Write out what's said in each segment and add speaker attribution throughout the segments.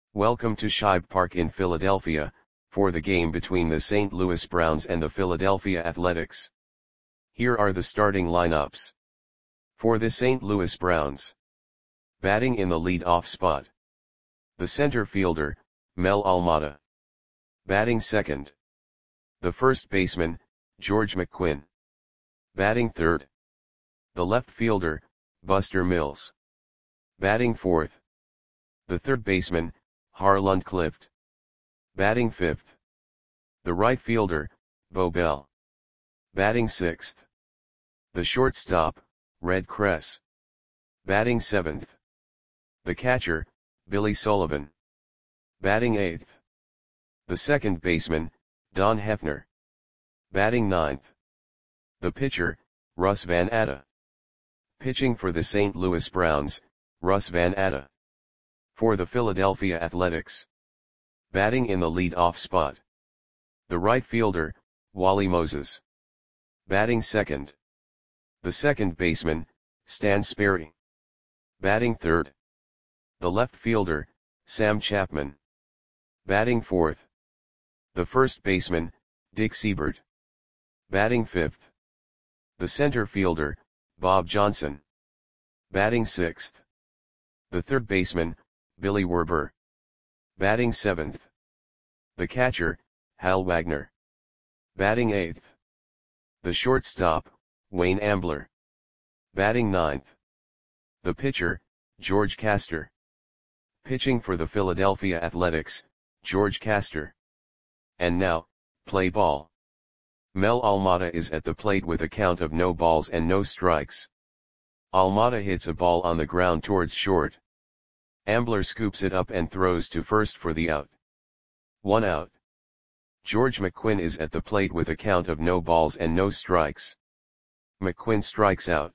Speaker 1: Welcome to Shibe Park in Philadelphia, for the game between the St. Louis Browns and the Philadelphia Athletics. Here are the starting lineups. For the St. Louis Browns. Batting in the lead-off spot. The center fielder, Mel Almada. Batting second. The first baseman, George McQuinn. Batting third. The left fielder, Buster Mills. Batting fourth. The third baseman, Harland Clift. Batting fifth. The right fielder, Bo Bell. Batting sixth. The shortstop, Red Kress. Batting seventh. The catcher, Billy Sullivan. Batting eighth. The second baseman, Don Hefner. Batting ninth. The pitcher, Russ Van Atta. Pitching for the St. Louis Browns, Russ Van Atta. For the Philadelphia Athletics. Batting in the lead-off spot. The right fielder, Wally Moses. Batting second. The second baseman, Stan Sperry. Batting third. The left fielder, Sam Chapman. Batting fourth. The first baseman, Dick Siebert. Batting fifth. The center fielder, Bob Johnson. Batting sixth. The third baseman, Billy Werber. Batting seventh. The catcher, Hal Wagner. Batting eighth. The shortstop, Wayne Ambler. Batting ninth. The pitcher, George Castor. Pitching for the Philadelphia Athletics, George Castor. And now, play ball. Mel Almada is at the plate with a count of no balls and no strikes. Almada hits a ball on the ground towards short. Ambler scoops it up and throws to first for the out. 1 out. George McQuinn is at the plate with a count of no balls and no strikes. McQuinn strikes out.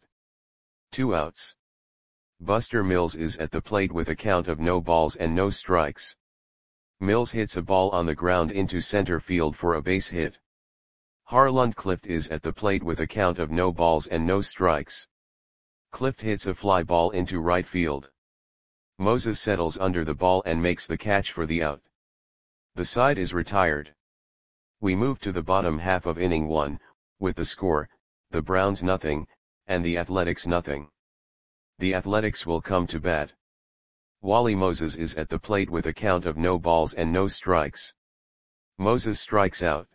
Speaker 1: 2 outs. Buster Mills is at the plate with a count of no balls and no strikes. Mills hits a ball on the ground into center field for a base hit. Harland Clift is at the plate with a count of no balls and no strikes. Clift hits a fly ball into right field. Moses settles under the ball and makes the catch for the out. The side is retired. We move to the bottom half of inning 1, with the score, the Browns nothing, and the Athletics nothing. The Athletics will come to bat. Wally Moses is at the plate with a count of no balls and no strikes. Moses strikes out.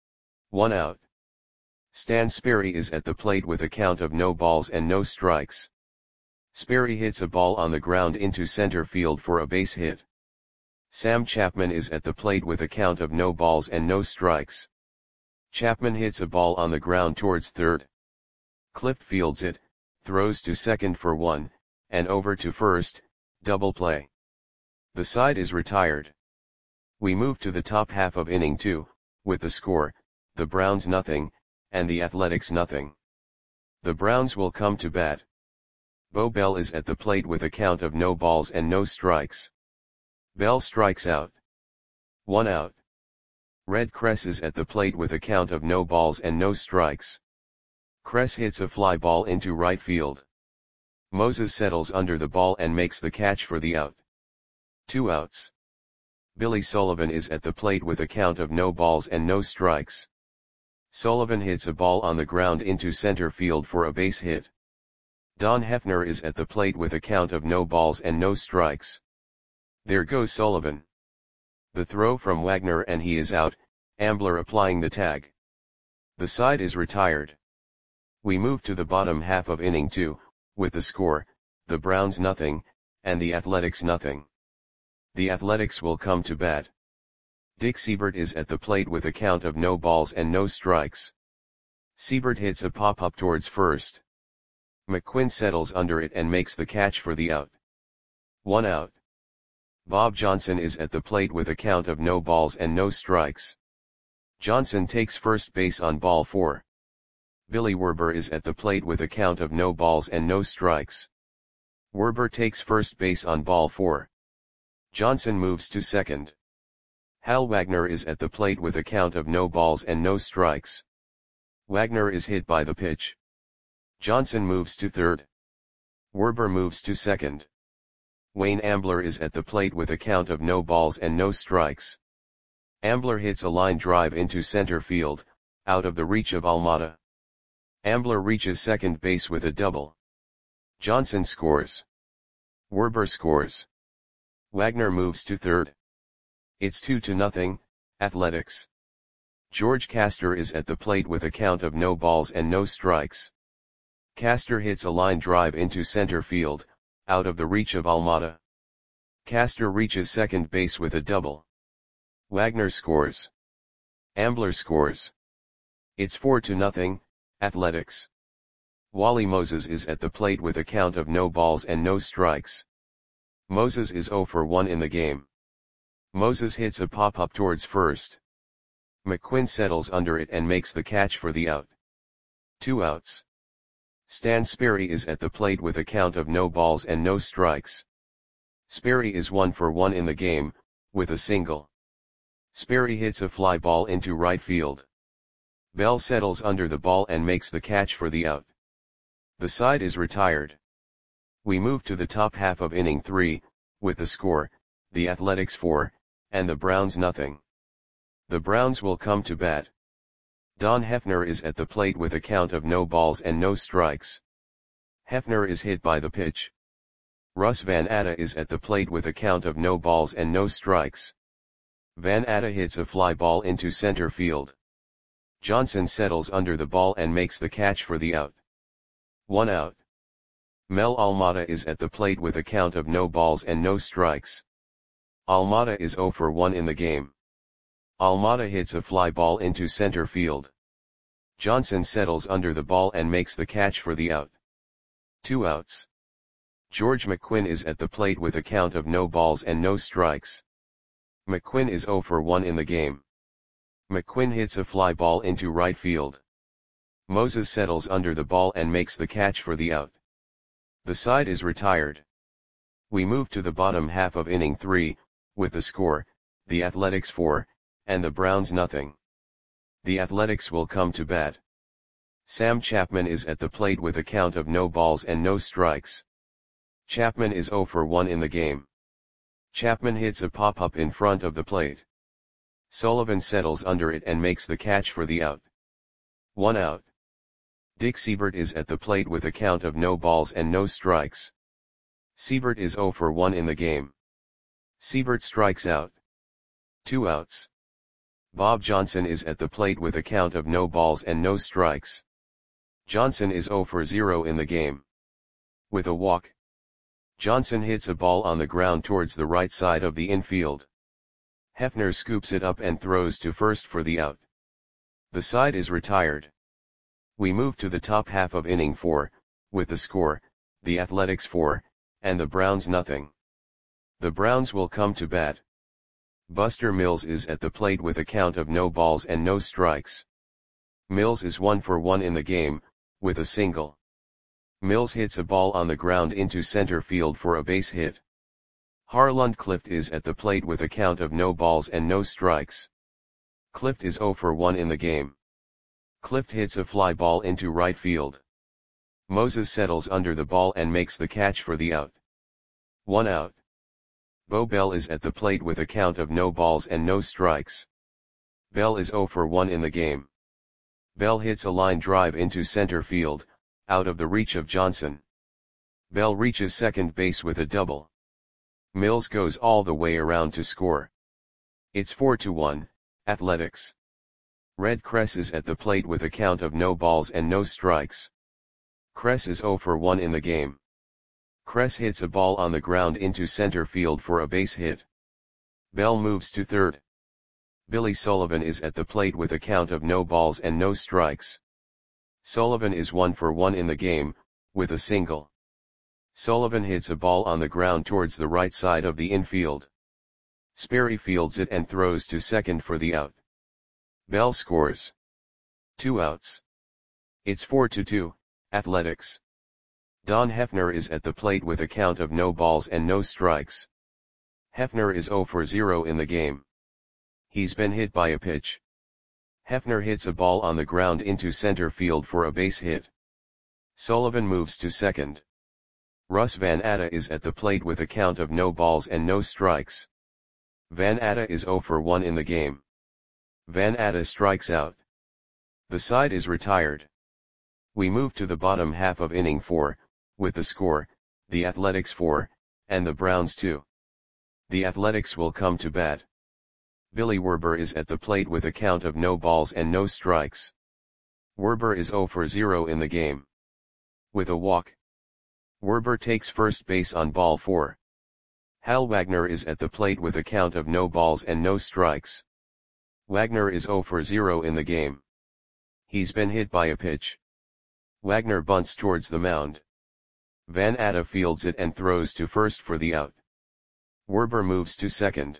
Speaker 1: 1 out. Stan Sperry is at the plate with a count of no balls and no strikes. Sperry hits a ball on the ground into center field for a base hit. Sam Chapman is at the plate with a count of no balls and no strikes. Chapman hits a ball on the ground towards third. Clift fields it, throws to second for 1, and over to first, double play. The side is retired. We move to the top half of inning 2, with the score, the Browns nothing, and the Athletics nothing. The Browns will come to bat. Bo Bell is at the plate with a count of no balls and no strikes. Bell strikes out. 1 out. Red Kress is at the plate with a count of no balls and no strikes. Kress hits a fly ball into right field. Moses settles under the ball and makes the catch for the out. 2 outs. Billy Sullivan is at the plate with a count of no balls and no strikes. Sullivan hits a ball on the ground into center field for a base hit. Don Hefner is at the plate with a count of no balls and no strikes. There goes Sullivan. The throw from Wagner and he is out, Ambler applying the tag. The side is retired. We move to the bottom half of inning 2, with the score, the Browns nothing, and the Athletics nothing. The Athletics will come to bat. Dick Siebert is at the plate with a count of no balls and no strikes. Siebert hits a pop-up towards first. McQuinn settles under it and makes the catch for the out. 1 out. Bob Johnson is at the plate with a count of no balls and no strikes. Johnson takes first base on ball 4. Billy Werber is at the plate with a count of no balls and no strikes. Werber takes first base on ball 4. Johnson moves to second. Hal Wagner is at the plate with a count of no balls and no strikes. Wagner is hit by the pitch. Johnson moves to third. Werber moves to second. Wayne Ambler is at the plate with a count of no balls and no strikes. Ambler hits a line drive into center field, out of the reach of Almada. Ambler reaches second base with a double. Johnson scores. Werber scores. Wagner moves to third. It's 2-0, Athletics. George Castor is at the plate with a count of no balls and no strikes. Castor hits a line drive into center field, out of the reach of Almada. Castor reaches second base with a double. Wagner scores. Ambler scores. It's 4-0, Athletics. Wally Moses is at the plate with a count of no balls and no strikes. Moses is 0 for 1 in the game. Moses hits a pop-up towards first. McQuinn settles under it and makes the catch for the out. 2 outs. Stan Sperry is at the plate with a count of no balls and no strikes. Sperry is 1 for 1 in the game, with a single. Sperry hits a fly ball into right field. Bell settles under the ball and makes the catch for the out. The side is retired. We move to the top half of inning 3, with the score, the Athletics 4, and the Browns nothing. The Browns will come to bat. Don Hefner is at the plate with a count of no balls and no strikes. Hefner is hit by the pitch. Russ Van Atta is at the plate with a count of no balls and no strikes. Van Atta hits a fly ball into center field. Johnson settles under the ball and makes the catch for the out. 1 out. Mel Almada is at the plate with a count of no balls and no strikes. Almada is 0 for 1 in the game. Almada hits a fly ball into center field. Johnson settles under the ball and makes the catch for the out. 2 outs. George McQuinn is at the plate with a count of no balls and no strikes. McQuinn is 0 for 1 in the game. McQuinn hits a fly ball into right field. Moses settles under the ball and makes the catch for the out. The side is retired. We move to the bottom half of inning 3, with the score, the Athletics 4, and the Browns nothing. The Athletics will come to bat. Sam Chapman is at the plate with a count of no balls and no strikes. Chapman is 0 for 1 in the game. Chapman hits a pop-up in front of the plate. Sullivan settles under it and makes the catch for the out. 1 out. Dick Siebert is at the plate with a count of no balls and no strikes. Siebert is 0 for 1 in the game. Siebert strikes out. 2 outs. Bob Johnson is at the plate with a count of no balls and no strikes. Johnson is 0 for 0 in the game. With a walk. Johnson hits a ball on the ground towards the right side of the infield. Hefner scoops it up and throws to first for the out. The side is retired. We move to the top half of inning 4, with the score, the Athletics 4, and the Browns nothing. The Browns will come to bat. Buster Mills is at the plate with a count of no balls and no strikes. Mills is 1 for 1 in the game, with a single. Mills hits a ball on the ground into center field for a base hit. Harland Clift is at the plate with a count of no balls and no strikes. Clift is 0 for 1 in the game. Clift hits a fly ball into right field. Moses settles under the ball and makes the catch for the out. 1 out. Bo Bell is at the plate with a count of no balls and no strikes. Bell is 0 for 1 in the game. Bell hits a line drive into center field, out of the reach of Johnson. Bell reaches second base with a double. Mills goes all the way around to score. It's 4-1, Athletics. Red Kress is at the plate with a count of no balls and no strikes. Kress is 0 for 1 in the game. Kress hits a ball on the ground into center field for a base hit. Bell moves to third. Billy Sullivan is at the plate with a count of no balls and no strikes. Sullivan is 1 for 1 in the game, with a single. Sullivan hits a ball on the ground towards the right side of the infield. Sperry fields it and throws to second for the out. Bell scores. 2 outs. It's 4-2, Athletics. Don Hefner is at the plate with a count of no balls and no strikes. Hefner is 0 for 0 in the game. He's been hit by a pitch. Hefner hits a ball on the ground into center field for a base hit. Sullivan moves to second. Russ Van Atta is at the plate with a count of no balls and no strikes. Van Atta is 0 for 1 in the game. Van Atta strikes out. The side is retired. We move to the bottom half of inning 4, with the score, the Athletics 4, and the Browns 2. The Athletics will come to bat. Billy Werber is at the plate with a count of no balls and no strikes. Werber is 0 for 0 in the game. With a walk, Werber takes first base on ball 4. Hal Wagner is at the plate with a count of no balls and no strikes. Wagner is 0 for 0 in the game. He's been hit by a pitch. Wagner bunts towards the mound. Van Atta fields it and throws to first for the out. Werber moves to second.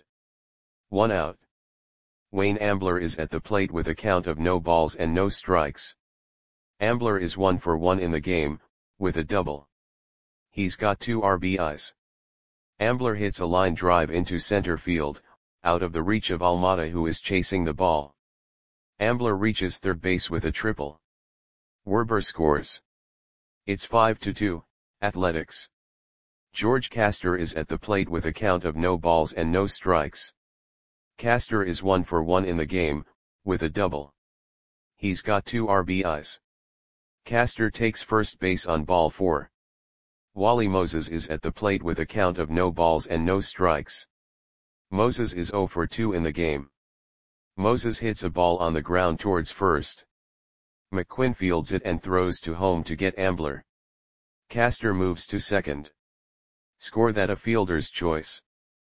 Speaker 1: 1 out. Wayne Ambler is at the plate with a count of no balls and no strikes. Ambler is 1 for 1 in the game, with a double. He's got 2 RBIs. Ambler hits a line drive into center field, out of the reach of Almada, who is chasing the ball. Ambler reaches third base with a triple. Werber scores. It's 5-2, Athletics. George Castor is at the plate with a count of no balls and no strikes. Castor is 1 for 1 in the game, with a double. He's got 2 RBIs. Castor takes first base on ball 4. Wally Moses is at the plate with a count of no balls and no strikes. Moses is 0 for 2 in the game. Moses hits a ball on the ground towards first. McQuinn fields it and throws to home to get Ambler. Castor moves to second. Score that a fielder's choice.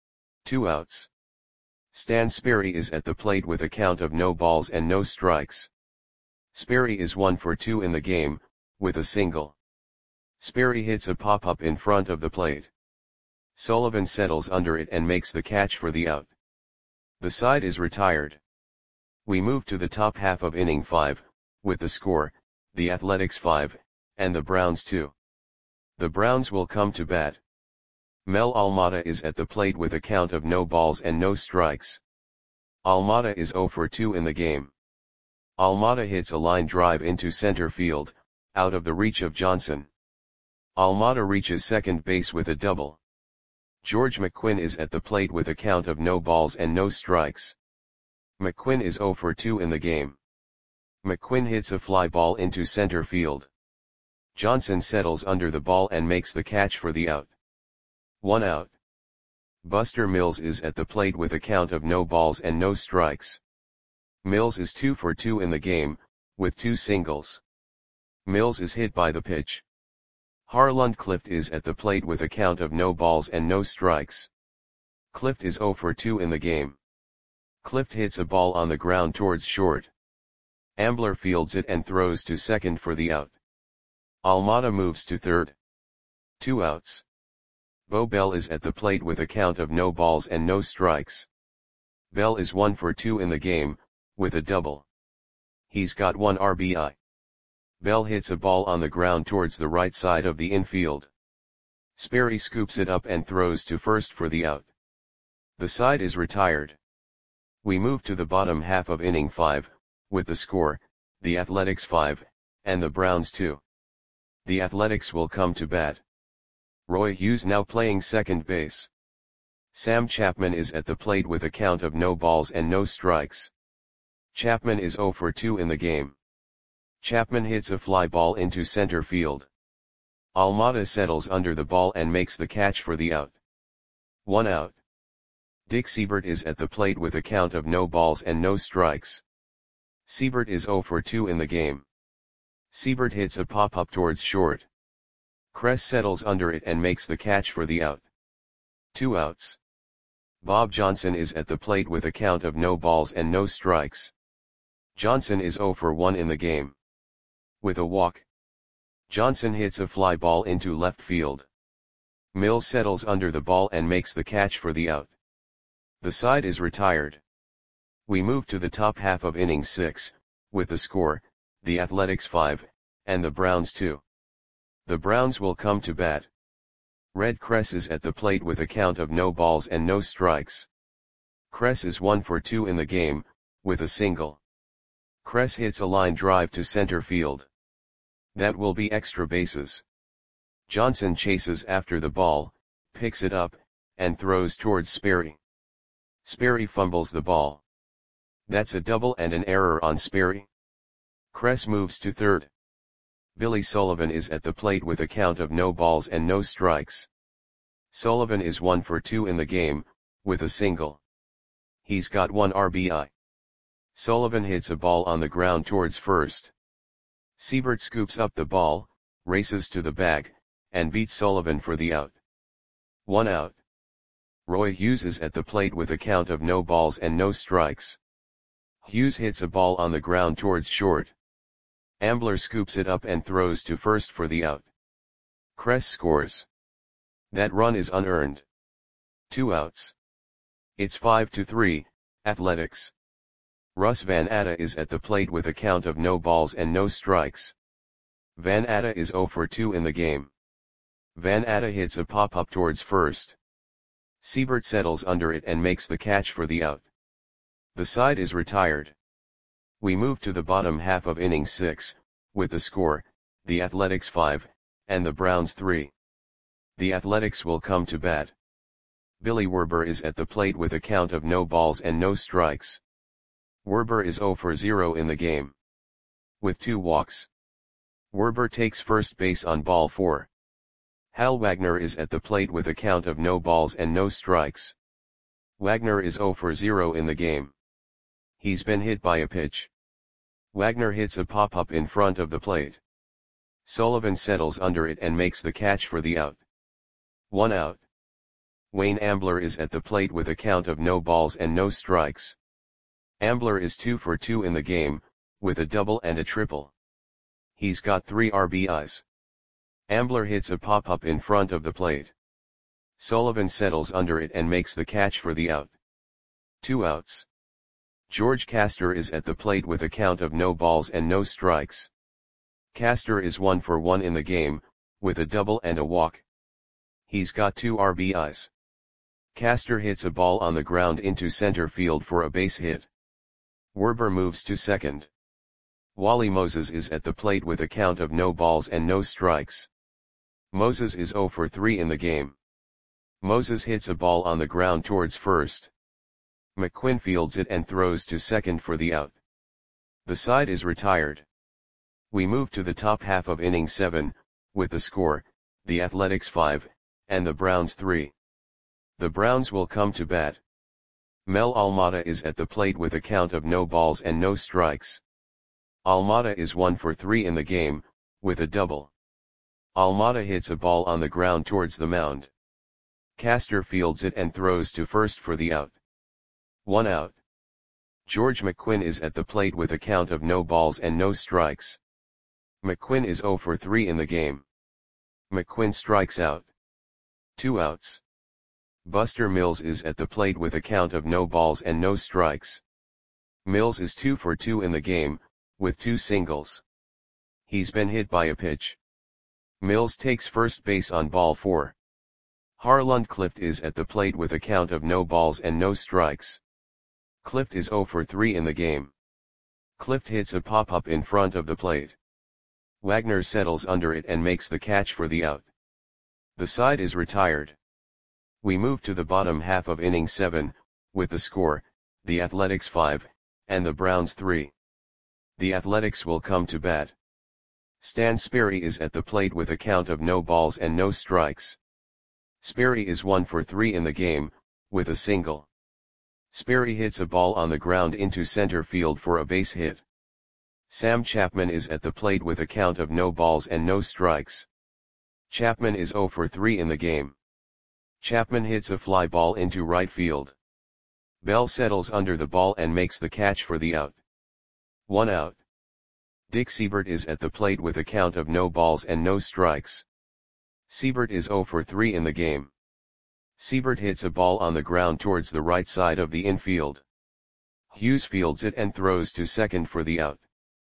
Speaker 1: 2 outs. Stan Sperry is at the plate with a count of no balls and no strikes. Sperry is 1 for 2 in the game, with a single. Sperry hits a pop-up in front of the plate. Sullivan settles under it and makes the catch for the out. The side is retired. We move to the top half of inning 5, with the score, the Athletics 5, and the Browns 2. The Browns will come to bat. Mel Almada is at the plate with a count of no balls and no strikes. Almada is 0 for 2 in the game. Almada hits a line drive into center field, out of the reach of Johnson. Almada reaches second base with a double. George McQuinn is at the plate with a count of no balls and no strikes. McQuinn is 0 for 2 in the game. McQuinn hits a fly ball into center field. Johnson settles under the ball and makes the catch for the out. 1 out. Buster Mills is at the plate with a count of no balls and no strikes. Mills is 2 for 2 in the game, with 2 singles. Mills is hit by the pitch. Harland Clift is at the plate with a count of no balls and no strikes. Clift is 0 for 2 in the game. Clift hits a ball on the ground towards short. Ambler fields it and throws to second for the out. Almada moves to third. 2 outs. Bo Bell is at the plate with a count of no balls and no strikes. Bell is 1 for 2 in the game, with a double. He's got 1 RBI. Bell hits a ball on the ground towards the right side of the infield. Sperry scoops it up and throws to first for the out. The side is retired. We move to the bottom half of inning 5, with the score, the Athletics 5, and the Browns 2. The Athletics will come to bat. Roy Hughes now playing second base. Sam Chapman is at the plate with a count of no balls and no strikes. Chapman is 0 for 2 in the game. Chapman hits a fly ball into center field. Almada settles under the ball and makes the catch for the out. 1 out. Dick Siebert is at the plate with a count of no balls and no strikes. Siebert is 0 for 2 in the game. Siebert hits a pop-up towards short. Kress settles under it and makes the catch for the out. 2 outs. Bob Johnson is at the plate with a count of no balls and no strikes. Johnson is 0 for 1 in the game. With a walk, Johnson hits a fly ball into left field. Mills settles under the ball and makes the catch for the out. The side is retired. We move to the top half of inning 6, with the score, the Athletics 5, and the Browns 2. The Browns will come to bat. Red Kress is at the plate with a count of no balls and no strikes. Kress is 1 for 2 in the game, with a single. Kress hits a line drive to center field. That will be extra bases. Johnson chases after the ball, picks it up, and throws towards Sperry. Sperry fumbles the ball. That's a double and an error on Sperry. Kress moves to third. Billy Sullivan is at the plate with a count of no balls and no strikes. Sullivan is 1 for 2 in the game, with a single. He's got 1 RBI. Sullivan hits a ball on the ground towards first. Siebert scoops up the ball, races to the bag, and beats Sullivan for the out. 1 out. Roy Hughes is at the plate with a count of no balls and no strikes. Hughes hits a ball on the ground towards short. Ambler scoops it up and throws to first for the out. Kress scores. That run is unearned. 2 outs. It's 5-3, Athletics. Russ Van Atta is at the plate with a count of no balls and no strikes. Van Atta is 0 for 2 in the game. Van Atta hits a pop-up towards first. Siebert settles under it and makes the catch for the out. The side is retired. We move to the bottom half of inning 6, with the score, the Athletics 5, and the Browns 3. The Athletics will come to bat. Billy Werber is at the plate with a count of no balls and no strikes. Werber is 0 for 0 in the game. With 2 walks. Werber takes first base on ball 4. Hal Wagner is at the plate with a count of no balls and no strikes. Wagner is 0 for 0 in the game. He's been hit by a pitch. Wagner hits a pop-up in front of the plate. Sullivan settles under it and makes the catch for the out. 1 out. Wayne Ambler is at the plate with a count of no balls and no strikes. Ambler is 2 for 2 in the game, with a double and a triple. He's got 3 RBIs. Ambler hits a pop-up in front of the plate. Sullivan settles under it and makes the catch for the out. 2 outs. George Castor is at the plate with a count of no balls and no strikes. Castor is 1 for 1 in the game, with a double and a walk. He's got 2 RBIs. Castor hits a ball on the ground into center field for a base hit. Werber moves to second. Wally Moses is at the plate with a count of no balls and no strikes. Moses is 0 for 3 in the game. Moses hits a ball on the ground towards first. McQuinn fields it and throws to second for the out. The side is retired. We move to the top half of inning 7, with the score, the Athletics 5, and the Browns 3. The Browns will come to bat. Mel Almada is at the plate with a count of no balls and no strikes. Almada is 1 for 3 in the game, with a double. Almada hits a ball on the ground towards the mound. Castor fields it and throws to first for the out. 1 out. George McQuinn is at the plate with a count of no balls and no strikes. McQuinn is 0 for 3 in the game. McQuinn strikes out. 2 outs. Buster Mills is at the plate with a count of no balls and no strikes. Mills is 2 for 2 in the game, with 2 singles. He's been hit by a pitch. Mills takes first base on ball 4. Harland Clift is at the plate with a count of no balls and no strikes. Clift is 0 for 3 in the game. Clift hits a pop-up in front of the plate. Wagner settles under it and makes the catch for the out. The side is retired. We move to the bottom half of inning 7, with the score, the Athletics 5, and the Browns 3. The Athletics will come to bat. Stan Sperry is at the plate with a count of no balls and no strikes. Sperry is 1 for 3 in the game, with a single. Sperry hits a ball on the ground into center field for a base hit. Sam Chapman is at the plate with a count of no balls and no strikes. Chapman is 0 for 3 in the game. Chapman hits a fly ball into right field. Bell settles under the ball and makes the catch for the out. 1 out. Dick Siebert is at the plate with a count of no balls and no strikes. Siebert is 0 for 3 in the game. Siebert hits a ball on the ground towards the right side of the infield. Hughes fields it and throws to second for the out.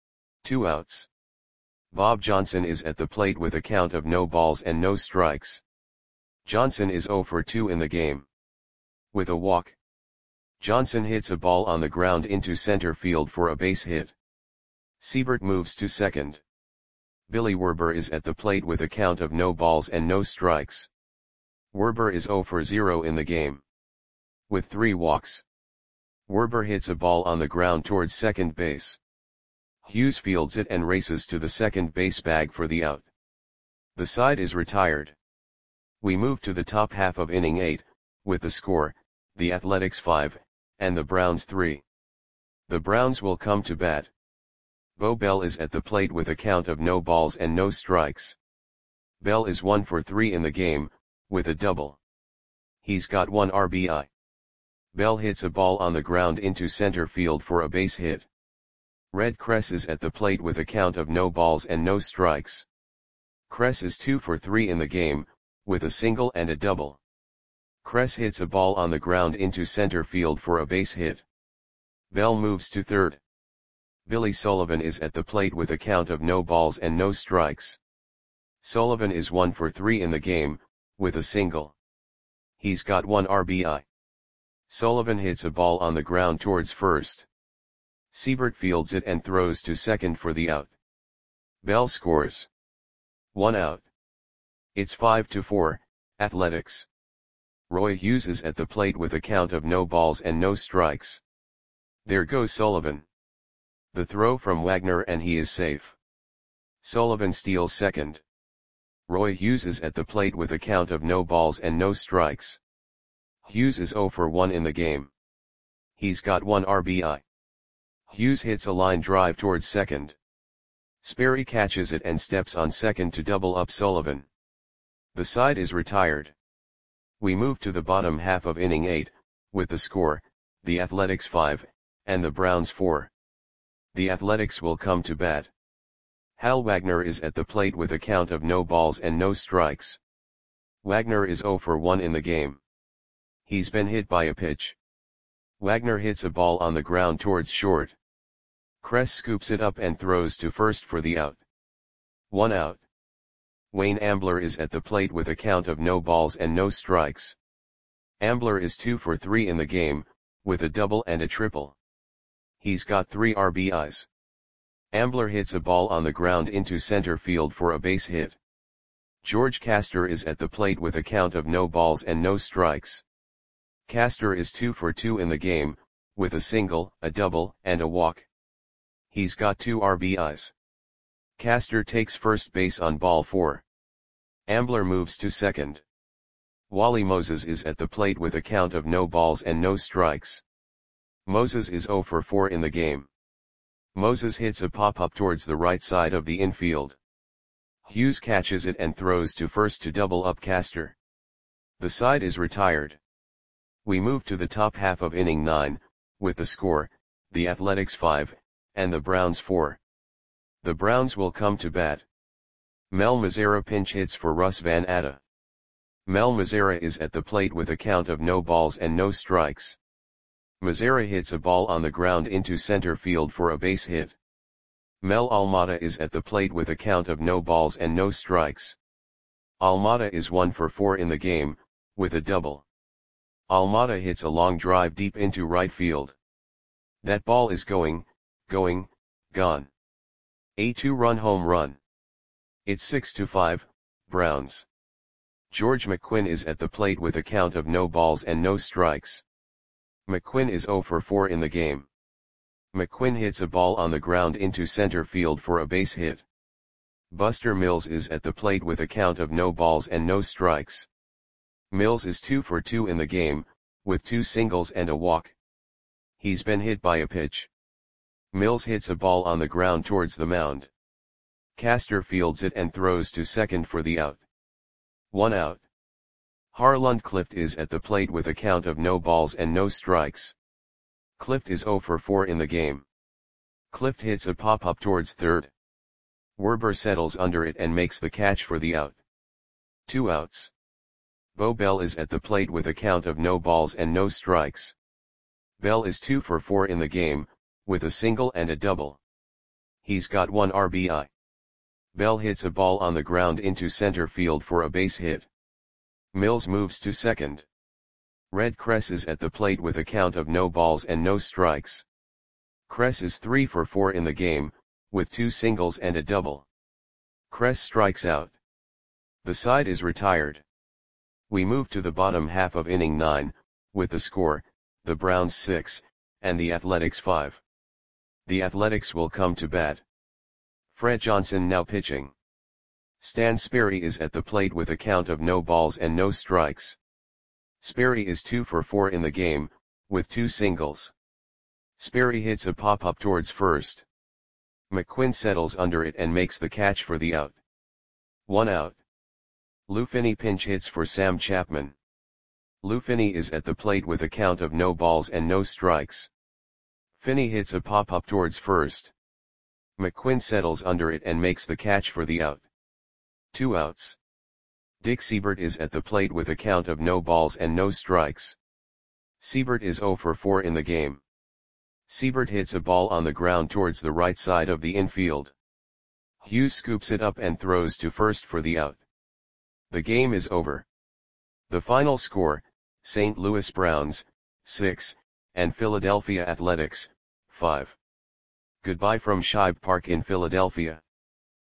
Speaker 1: 2 outs. Bob Johnson is at the plate with a count of no balls and no strikes. Johnson is 0 for 2 in the game. With a walk. Johnson hits a ball on the ground into center field for a base hit. Siebert moves to second. Billy Werber is at the plate with a count of no balls and no strikes. Werber is 0 for 0 in the game, with 3 walks. Werber hits a ball on the ground towards second base. Hughes fields it and races to the second base bag for the out. The side is retired. We move to the top half of inning 8, with the score, the Athletics 5, and the Browns 3. The Browns will come to bat. Bo Bell is at the plate with a count of no balls and no strikes. Bell is 1 for 3 in the game, with a double. He's got 1 RBI. Bell hits a ball on the ground into center field for a base hit. Red Kress is at the plate with a count of no balls and no strikes. Kress is 2 for 3 in the game, with a single and a double. Kress hits a ball on the ground into center field for a base hit. Bell moves to third. Billy Sullivan is at the plate with a count of no balls and no strikes. Sullivan is 1 for 3 in the game, with a single. He's got 1 RBI. Sullivan hits a ball on the ground towards first. Siebert fields it and throws to second for the out. Bell scores. 1 out. It's 5-4, Athletics. Roy Hughes is at the plate with a count of no balls and no strikes. There goes Sullivan. The throw from Wagner and he is safe. Sullivan steals second. Roy Hughes is at the plate with a count of no balls and no strikes. Hughes is 0 for 1 in the game. He's got 1 RBI. Hughes hits a line drive towards second. Sperry catches it and steps on second to double up Sullivan. The side is retired. We move to the bottom half of inning 8, with the score, the Athletics 5, and the Browns 4. The Athletics will come to bat. Hal Wagner is at the plate with a count of no balls and no strikes. Wagner is 0 for 1 in the game. He's been hit by a pitch. Wagner hits a ball on the ground towards short. Kress scoops it up and throws to first for the out. 1 out. Wayne Ambler is at the plate with a count of no balls and no strikes. Ambler is 2 for 3 in the game, with a double and a triple. He's got 3 RBIs. Ambler hits a ball on the ground into center field for a base hit. George Castor is at the plate with a count of no balls and no strikes. Castor is 2 for 2 in the game, with a single, a double, and a walk. He's got 2 RBIs. Castor takes first base on ball 4. Ambler moves to second. Wally Moses is at the plate with a count of no balls and no strikes. Moses is 0 for 4 in the game. Moses hits a pop-up towards the right side of the infield. Hughes catches it and throws to first to double up Castor. The side is retired. We move to the top half of inning 9, with the score, the Athletics 5, and the Browns 4. The Browns will come to bat. Mel Mazzara pinch hits for Russ Van Atta. Mel Mazzara is at the plate with a count of no balls and no strikes. Mazzara hits a ball on the ground into center field for a base hit. Mel Almada is at the plate with a count of no balls and no strikes. Almada is 1 for 4 in the game, with a double. Almada hits a long drive deep into right field. That ball is gone. A 2-run home run. It's 6-5, Browns. George McQuinn is at the plate with a count of no balls and no strikes. McQuinn is 0 for 4 in the game. McQuinn hits a ball on the ground into center field for a base hit. Buster Mills is at the plate with a count of no balls and no strikes. Mills is 2 for 2 in the game, with 2 singles and a walk. He's been hit by a pitch. Mills hits a ball on the ground towards the mound. Castor fields it and throws to second for the out. 1 out. Harland Clift is at the plate with a count of no balls and no strikes. Clift is 0 for 4 in the game. Clift hits a pop-up towards third. Werber settles under it and makes the catch for the out. 2 outs. Bo Bell is at the plate with a count of no balls and no strikes. Bell is 2 for 4 in the game, with a single and a double. He's got 1 RBI. Bell hits a ball on the ground into center field for a base hit. Mills moves to second. Red Kress is at the plate with a count of no balls and no strikes. Kress is 3 for 4 in the game, with 2 singles and a double. Kress strikes out. The side is retired. We move to the bottom half of inning 9, with the score, the Browns 6, and the Athletics 5. The Athletics will come to bat. Fred Johnson now pitching. Stan Sperry is at the plate with a count of no balls and no strikes. Sperry is 2 for 4 in the game, with 2 singles. Sperry hits a pop-up towards first. McQuinn settles under it and makes the catch for the out. 1 out. Lou Finney pinch hits for Sam Chapman. Lou Finney is at the plate with a count of no balls and no strikes. Finney hits a pop-up towards first. McQuinn settles under it and makes the catch for the out. 2 outs. Dick Seibert is at the plate with a count of no balls and no strikes. Seibert is 0 for 4 in the game. Seibert hits a ball on the ground towards the right side of the infield. Hughes scoops it up and throws to first for the out. The game is over. The final score, St. Louis Browns, 6, and Philadelphia Athletics, 5. Goodbye from Shibe Park in Philadelphia.